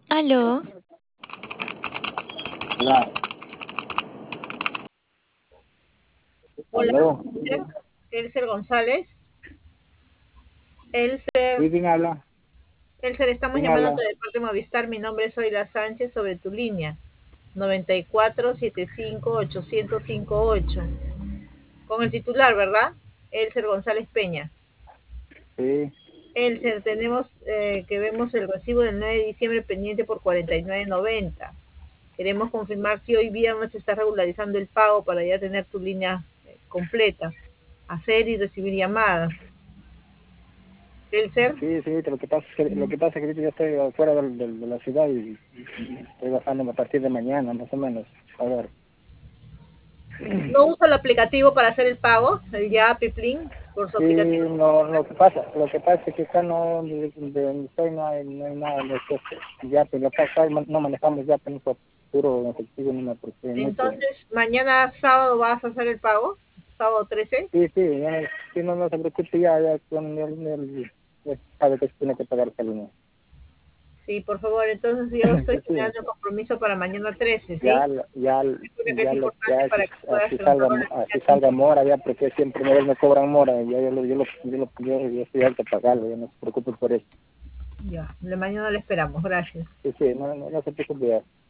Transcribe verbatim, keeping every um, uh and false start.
Aló, Hola, Hola, aló. Elcer, Elcer González. Elcer, ¿Sí, quién habla? Elcer, estamos ¿Quién llamándote habla? de parte de Movistar. Mi nombre es Zoila Sánchez sobre tu línea noventa y cuatro setenta y cinco ochocientos cincuenta y ocho. Con el titular, ¿verdad? Elcer González Peña. Sí, Elcer, tenemos eh, que vemos el recibo del nueve de diciembre pendiente por cuarenta y nueve noventa. Queremos confirmar si hoy viernes se está regularizando el pago para ya tener tu línea eh, completa, hacer y recibir llamadas. Elcer. sí, sí, lo que pasa es que, lo que pasa es que ahorita yo estoy fuera del- del- de la ciudad y, y estoy bajando a partir de mañana, más o menos. A ver. No usa el aplicativo para hacer el pago, el ya Piplin, por su Sí, aplicativo. no, lo que pasa, lo que pasa es que acá no, de, de donde estoy no hay, no hay nada de eso. Ya, pero acá, acá no manejamos ya, pero puro efectivo, no me porque mucho. Entonces, mañana sábado vas a hacer el pago, sábado trece. Sí, sí, ya, sí, no, no se preocupe, ya, ya, con el, el, ya sabe que se tiene que pagar esta línea. Sí, por favor, entonces yo estoy Sí, generando el compromiso para mañana trece, ¿sí? ya ya Creo que es ya lo importante ya así, para que puedas así levantar salga la así línea. salga mora ya, porque siempre me, me cobran mora, ya yo lo yo lo yo, lo, yo, yo estoy alto a pagarlo, ya no se preocupe por eso. Ya, de mañana le esperamos, gracias. Sí, sí, no, no, no se preocupe ya.